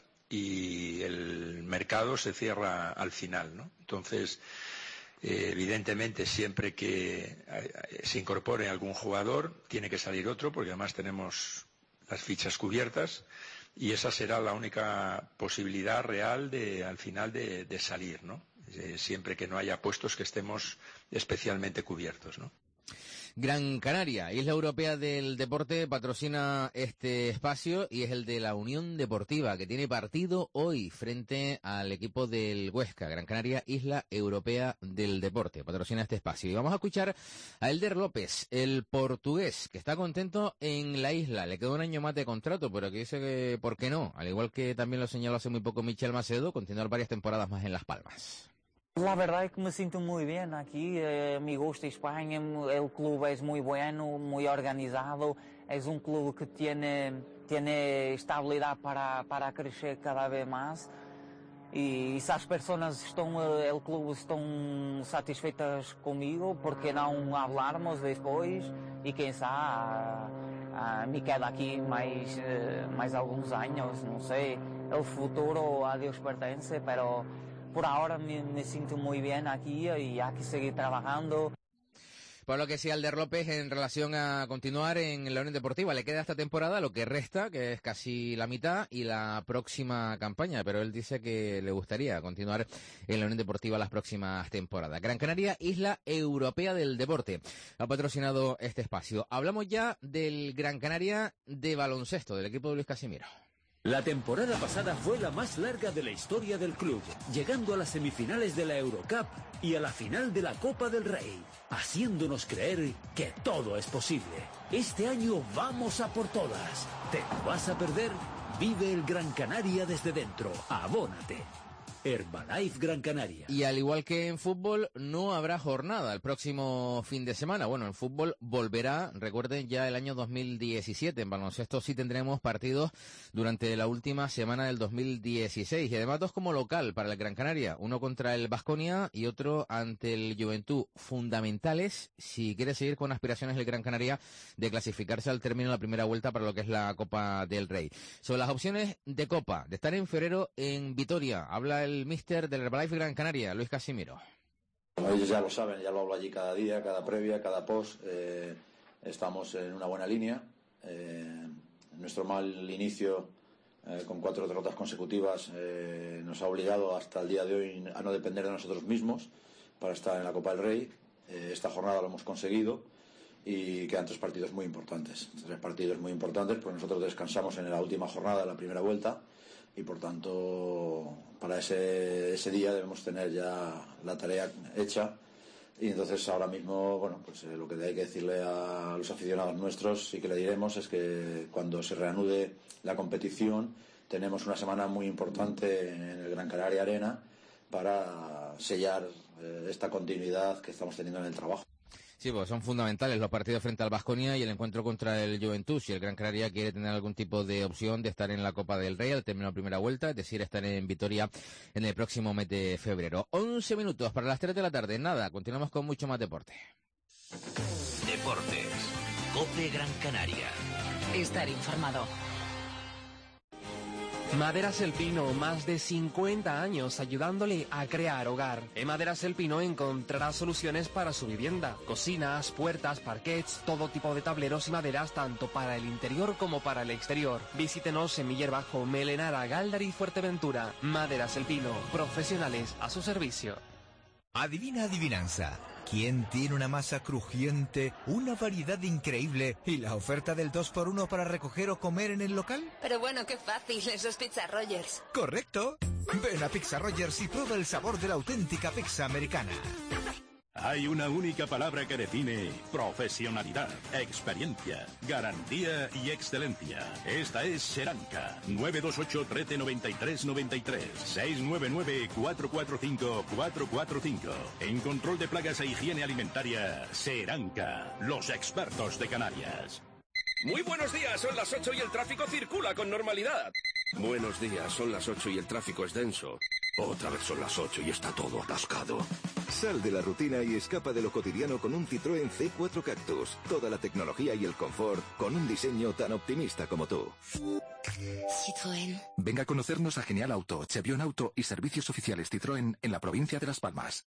y el mercado se cierra al final, ¿no? Entonces, eh, evidentemente, siempre que se incorpore algún jugador, tiene que salir otro, porque además tenemos las fichas cubiertas. Y esa será la única posibilidad real de, al final, de, de salir, ¿no? Eh, siempre que no haya puestos que estemos especialmente cubiertos, ¿no? Gran Canaria, Isla Europea del Deporte, patrocina este espacio y es el de la Unión Deportiva, que tiene partido hoy frente al equipo del Huesca. Gran Canaria, Isla Europea del Deporte, patrocina este espacio. Y vamos a escuchar a Elder López, el portugués, que está contento en la isla. Le queda un año más de contrato, pero que dice que por qué no. Al igual que también lo señaló hace muy poco Michel Macedo, continuar varias temporadas más en Las Palmas. La verdad es que me siento muy bien aquí, eh, me gusta España, el club es muy bueno, muy organizado, es un club que tiene, tiene estabilidad para, para crecer cada vez más, y se as personas estão, el club estão satisfeitas comigo, porque não hablarmos depois, e quem sabe uh, me quedo aqui mais, uh, mais alguns anos, não sei, el futuro a Deus pertence, pero por ahora me, me siento muy bien aquí y hay que seguir trabajando. Por lo que sí, Elder López, en relación a continuar en la Unión Deportiva, le queda esta temporada lo que resta, que es casi la mitad, y la próxima campaña, pero él dice que le gustaría continuar en la Unión Deportiva las próximas temporadas. Gran Canaria, Isla Europea del Deporte, ha patrocinado este espacio. Hablamos ya del Gran Canaria de baloncesto, del equipo de Luis Casimiro. La temporada pasada fue la más larga de la historia del club, llegando a las semifinales de la Eurocup y a la final de la Copa del Rey, haciéndonos creer que todo es posible. Este año vamos a por todas. ¿Te lo vas a perder? Vive el Gran Canaria desde dentro. Abónate. Herbalife Gran Canaria. Y al igual que en fútbol, no habrá jornada el próximo fin de semana. Bueno, en fútbol volverá, recuerden, ya el año dos mil diecisiete. En baloncesto sí tendremos partidos durante la última semana del dos mil dieciséis. Y además dos como local para el Gran Canaria. Uno contra el Baskonia y otro ante el Juventud. Fundamentales si quiere seguir con aspiraciones el Gran Canaria de clasificarse al término de la primera vuelta para lo que es la Copa del Rey. Sobre las opciones de Copa, de estar en febrero en Vitoria, habla el el míster del Herbalife Gran Canaria, Luis Casimiro. Ellos ya lo saben, ya lo hablo allí cada día, cada previa, cada post. Eh, estamos en una buena línea. Eh, nuestro mal inicio eh, con cuatro derrotas consecutivas eh, nos ha obligado hasta el día de hoy a no depender de nosotros mismos para estar en la Copa del Rey. Eh, esta jornada lo hemos conseguido y quedan tres partidos muy importantes. Tres partidos muy importantes, porque nosotros descansamos en la última jornada de la primera vuelta. y por tanto para ese, ese día debemos tener ya la tarea hecha. Y entonces ahora mismo, bueno, pues eh, lo que hay que decirle a los aficionados nuestros y que le diremos es que cuando se reanude la competición tenemos una semana muy importante en el Gran Canaria Arena para sellar eh, esta continuidad que estamos teniendo en el trabajo. Sí, pues son fundamentales los partidos frente al Baskonia y el encuentro contra el Juventus. Si el Gran Canaria quiere tener algún tipo de opción de estar en la Copa del Rey al término de la primera vuelta, es decir, estar en Vitoria en el próximo mes de febrero. once minutos para las tres de la tarde. Nada, continuamos con mucho más deporte. Deportes. COPE Gran Canaria. Estar informado. Maderas El Pino, más de cincuenta años ayudándole a crear hogar. En Maderas El Pino encontrará soluciones para su vivienda, cocinas, puertas, parquets, todo tipo de tableros y maderas tanto para el interior como para el exterior. Visítenos en Miller Bajo, Melenara, Gáldar y Fuerteventura. Maderas El Pino, profesionales a su servicio. Adivina adivinanza. ¿Quién tiene una masa crujiente, una variedad increíble y la oferta del dos por uno para recoger o comer en el local? Pero bueno, qué fácil, eso es Pizza Rogers. ¡Correcto! Ven a Pizza Rogers y prueba el sabor de la auténtica pizza americana. Hay una única palabra que define profesionalidad, experiencia, garantía y excelencia. Esta es Seranca. nueve dos ocho, uno tres, nueve tres nueve tres. seis nueve nueve, cuatro cuatro cinco, cuatro cuatro cinco. En control de plagas e higiene alimentaria, Seranca. Los expertos de Canarias. Muy buenos días, son las ocho y el tráfico circula con normalidad. Buenos días, son las ocho y el tráfico es denso. Otra vez son las ocho y está todo atascado. Sal de la rutina y escapa de lo cotidiano con un Citroën C cuatro Cactus. Toda la tecnología y el confort con un diseño tan optimista como tú. Citroën. Venga a conocernos a Genial Auto, Chevión Auto y servicios oficiales Citroën en la provincia de Las Palmas.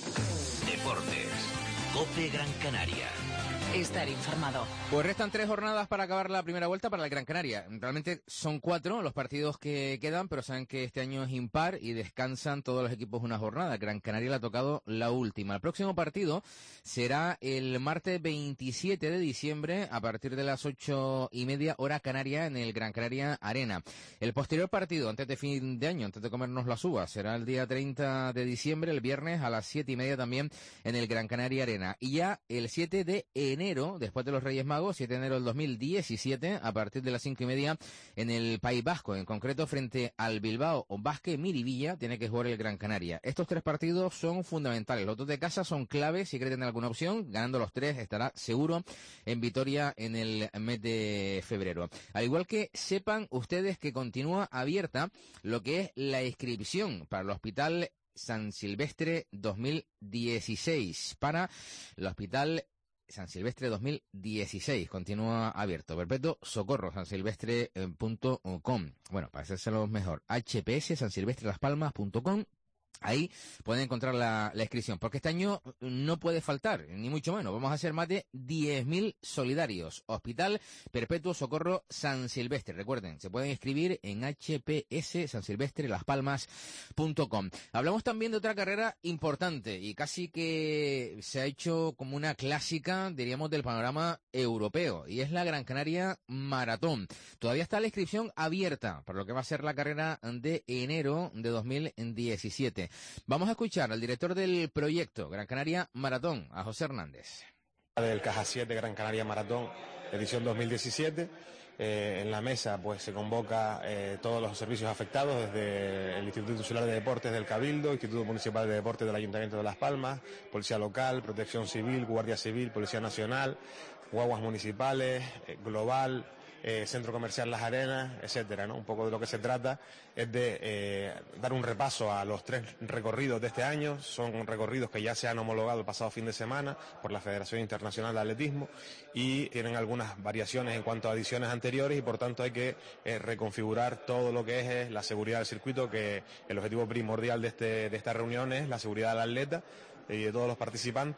Deportes. COPE Gran Canaria. Estar informado. Pues restan tres jornadas para acabar la primera vuelta para el Gran Canaria. Realmente son cuatro los partidos que quedan, pero saben que este año es impar y descansan todos los equipos una jornada. Gran Canaria le ha tocado la última. El próximo partido será el martes veintisiete de diciembre a partir de las ocho y media hora canaria en el Gran Canaria Arena. El posterior partido antes de fin de año, antes de comernos las uvas, será el día treinta de diciembre, el viernes a las siete y media también en el Gran Canaria Arena. Y ya el siete de enero, después de los Reyes Magos, siete de enero del dos mil diecisiete, a partir de las cinco y media en el País Vasco, en concreto frente al Bilbao o Basque Miribilla, tiene que jugar el Gran Canaria. Estos tres partidos son fundamentales. Los dos de casa son claves si quiere tener alguna opción. Ganando los tres estará seguro en Vitoria en el mes de febrero. Al igual que sepan ustedes que continúa abierta lo que es la inscripción para el Hospital San Silvestre dos mil dieciséis. Para el Hospital San Silvestre dos mil dieciséis continúa abierto. Perpetuo Socorro, sansilvestre punto com. Bueno, para hacérselo mejor, h p s san silvestre las palmas punto com. Ahí pueden encontrar la, la inscripción, porque este año no puede faltar, ni mucho menos. Vamos a hacer más de diez mil solidarios. Hospital Perpetuo Socorro San Silvestre. Recuerden, se pueden inscribir en h p s san silvestre las palmas punto com. Hablamos también de otra carrera importante y casi que se ha hecho como una clásica, diríamos, del panorama europeo, y es la Gran Canaria Maratón. Todavía está la inscripción abierta para lo que va a ser la carrera de enero de dos mil diecisiete. Vamos a escuchar al director del proyecto Gran Canaria Maratón, a José Hernández. Del Caja siete Gran Canaria Maratón, edición dos mil diecisiete. Eh, en la mesa pues se convoca eh, todos los servicios afectados, desde el Instituto Insular de Deportes del Cabildo, Instituto Municipal de Deportes del Ayuntamiento de Las Palmas, Policía Local, Protección Civil, Guardia Civil, Policía Nacional, guaguas municipales, eh, Global, Eh, Centro Comercial Las Arenas, etcétera, ¿no? Un poco de lo que se trata es de eh, dar un repaso a los tres recorridos de este año. Son recorridos que ya se han homologado el pasado fin de semana por la Federación Internacional de Atletismo y tienen algunas variaciones en cuanto a ediciones anteriores, y por tanto hay que eh, reconfigurar todo lo que es eh, la seguridad del circuito, que el objetivo primordial de, este, de esta reunión es la seguridad del atleta y de todos los participantes,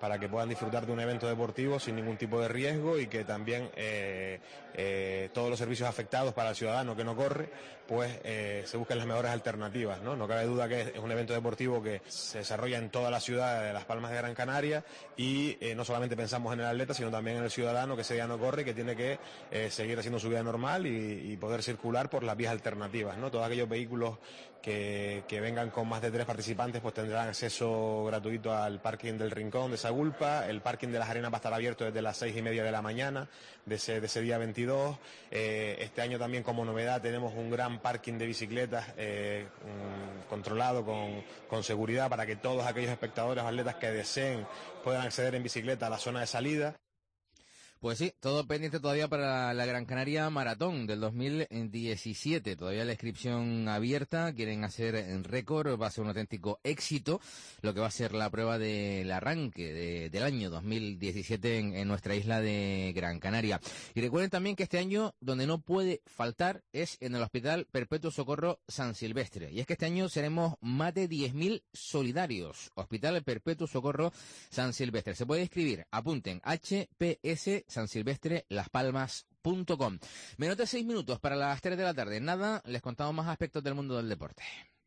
para que puedan disfrutar de un evento deportivo sin ningún tipo de riesgo y que también eh, eh, todos los servicios afectados para el ciudadano que no corre, pues eh, se busquen las mejores alternativas, ¿no? No cabe duda que es un evento deportivo que se desarrolla en toda la ciudad de Las Palmas de Gran Canaria y eh, no solamente pensamos en el atleta, sino también en el ciudadano que ese día no corre y que tiene que eh, seguir haciendo su vida normal y, y poder circular por las vías alternativas, ¿no? Todos aquellos vehículos que, que vengan con más de tres participantes pues tendrán acceso gratuito al parking del Rincón de Sagulpa. El parking de las Arenas va a estar abierto desde las seis y media de la mañana de ese, de ese día veintidós. Eh, este año también, como novedad, tenemos un gran parking de bicicletas eh, um, controlado con, con seguridad para que todos aquellos espectadores o atletas que deseen puedan acceder en bicicleta a la zona de salida. Pues sí, todo pendiente todavía para la Gran Canaria Maratón del dos mil diecisiete. Todavía la inscripción abierta, quieren hacer en récord, va a ser un auténtico éxito lo que va a ser la prueba del arranque de, del año dos mil diecisiete en, en nuestra isla de Gran Canaria. Y recuerden también que este año donde no puede faltar es en el Hospital Perpetuo Socorro San Silvestre. Y es que este año seremos más de diez mil solidarios. Hospital Perpetuo Socorro San Silvestre. Se puede inscribir, apunten, H P S San Silvestre Las Palmas punto com. Menos de seis minutos para las tres de la tarde. Nada, les contamos más aspectos del mundo del deporte.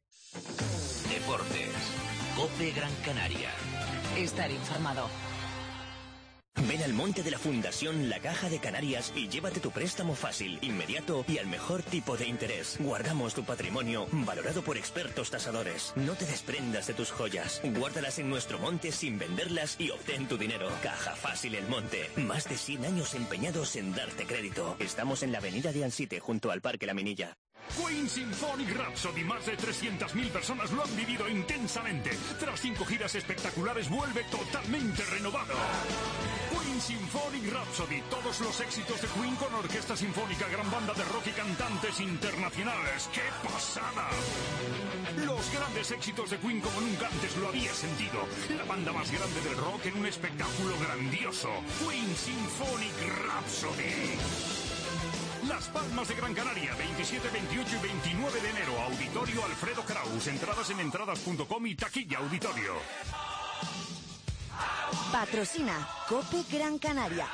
Deportes. COPE Gran Canaria. Estar informado. Ven al monte de la Fundación La Caja de Canarias y llévate tu préstamo fácil, inmediato y al mejor tipo de interés. Guardamos tu patrimonio, valorado por expertos tasadores. No te desprendas de tus joyas. Guárdalas en nuestro monte sin venderlas y obtén tu dinero. Caja Fácil El Monte. Más de cien años empeñados en darte crédito. Estamos en la avenida de Ansite, junto al Parque La Minilla. Queen Symphonic Rhapsody, más de trescientas mil personas lo han vivido intensamente. Tras cinco giras espectaculares vuelve totalmente renovado. Queen Symphonic Rhapsody, todos los éxitos de Queen con orquesta sinfónica, gran banda de rock y cantantes internacionales. ¡Qué pasada! Los grandes éxitos de Queen como nunca antes lo había sentido. La banda más grande del rock en un espectáculo grandioso. Queen Symphonic Rhapsody. Las Palmas de Gran Canaria, veintisiete, veintiocho y veintinueve de enero. Auditorio Alfredo Kraus. Entradas en entradas punto com y taquilla auditorio. Patrocina COPE Gran Canaria.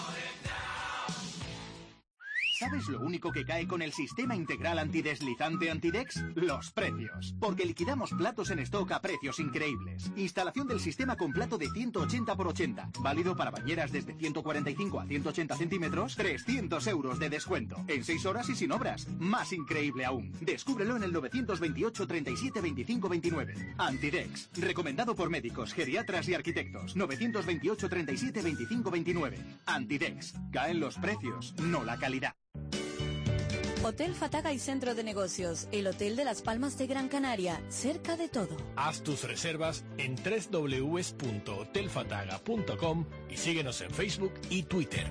¿Sabes lo único que cae con el sistema integral antideslizante Antidex? Los precios. Porque liquidamos platos en stock a precios increíbles. Instalación del sistema con plato de ciento ochenta por ochenta. Válido para bañeras desde ciento cuarenta y cinco a ciento ochenta centímetros. trescientos euros de descuento. En seis horas y sin obras. Más increíble aún. Descúbrelo en el novecientos veintiocho, treinta y siete, veinticinco, veintinueve. Antidex. Recomendado por médicos, geriatras y arquitectos. novecientos veintiocho, treinta y siete, veinticinco, veintinueve. Antidex. Caen los precios, no la calidad. Hotel Fataga y Centro de Negocios, el hotel de Las Palmas de Gran Canaria, cerca de todo. Haz tus reservas en doble u doble u doble u punto hotel fataga punto com y síguenos en Facebook y Twitter.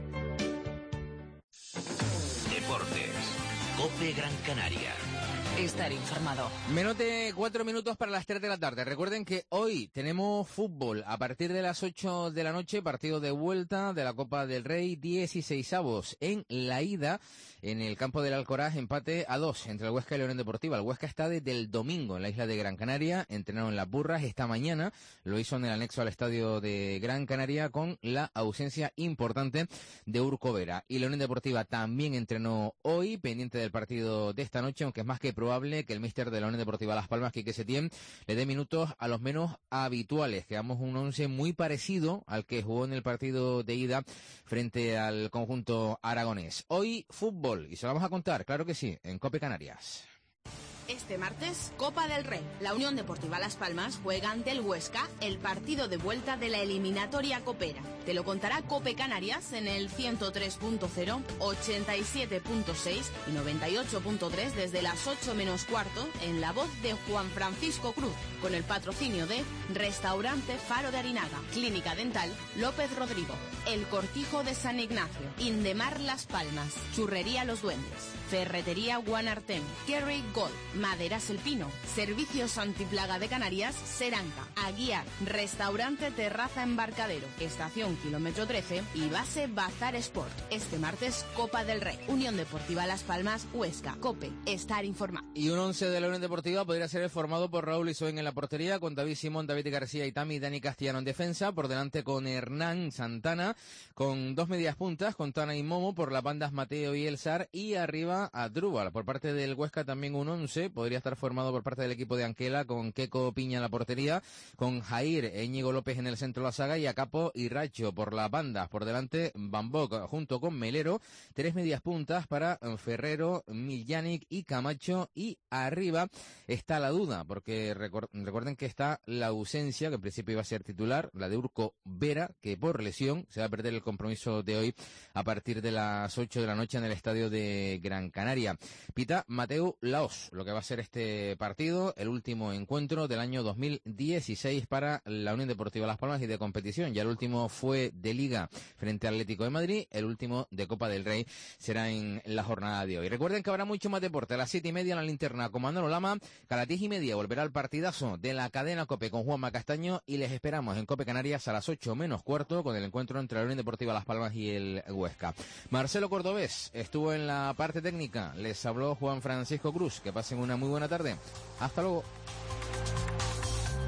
Deportes. COPE Gran Canaria. Estar informado. Menos de cuatro minutos para las tres de la tarde. Recuerden que hoy tenemos fútbol a partir de las ocho de la noche, partido de vuelta de la Copa del Rey, dieciseisavos en la ida en el campo del Alcoraz, empate a dos entre el Huesca y la Unión Deportiva. El Huesca está desde el domingo en la isla de Gran Canaria, entrenaron en las Burras esta mañana, lo hizo en el anexo al estadio de Gran Canaria con la ausencia importante de Urco Vera. Y la Unión Deportiva también entrenó hoy, pendiente del partido de esta noche, aunque es más que probable que el míster de la Unión Deportiva Las Palmas, Quique Setién, le dé minutos a los menos habituales. Quedamos un once muy parecido al que jugó en el partido de ida frente al conjunto aragonés. Hoy fútbol, y se lo vamos a contar, claro que sí, en COPE Canarias. Este martes, Copa del Rey. La Unión Deportiva Las Palmas juega ante el Huesca el partido de vuelta de la eliminatoria copera. Te lo contará COPE Canarias en el ciento tres punto cero, ochenta y siete punto seis y noventa y ocho punto tres desde las ocho menos cuarto en la voz de Juan Francisco Cruz, con el patrocinio de Restaurante Faro de Arinaga, Clínica Dental López Rodrigo, El Cortijo de San Ignacio, Indemar Las Palmas, Churrería Los Duendes, Ferretería Juan Artem, Kerry Gold, Maderas El Pino, Servicios Antiplaga de Canarias, Seranca, Aguiar, Restaurante Terraza Embarcadero, Estación Kilómetro trece y Base Bazar Sport. Este martes, Copa del Rey, Unión Deportiva Las Palmas, Huesca, COPE, estar informado. Y un once de la Unión Deportiva podría ser formado por Raúl Isoen en la portería, con David Simón, David García, Itami y Dani Castellano en defensa, por delante con Hernán Santana, con dos medias puntas, con Tana y Momo, por las bandas Mateo y Elsar, y arriba a Drúbal. Por parte del Huesca también un once, podría estar formado por parte del equipo de Anquela, con Keco Piña en la portería, con Jair e Íñigo López en el centro de la saga, y a Capo y Racho por las bandas. Por delante Bambok junto con Melero, tres medias puntas para Ferrero, Miljanic y Camacho, y arriba está la duda, porque recuerden que está la ausencia, que en principio iba a ser titular, la de Urco Vera, que por lesión se va a perder el compromiso de hoy a partir de las ocho de la noche en el estadio de Gran Canaria. Pita Mateu Laos, lo que va a ser este partido, el último encuentro del año dos mil dieciséis para la Unión Deportiva Las Palmas y de competición. Ya el último fue de Liga frente al Atlético de Madrid, el último de Copa del Rey será en la jornada de hoy. Recuerden que habrá mucho más deporte a las siete y media en la linterna con Manolo Lama, que a las diez y media volverá el partidazo de la cadena COPE con Juanma Castaño, y les esperamos en COPE Canarias a las ocho menos cuarto con el encuentro entre la Unión Deportiva Las Palmas y el Huesca. Marcelo Cordobés estuvo en la parte técnica, les habló Juan Francisco Cruz. Que pasen una muy buena tarde. Hasta luego.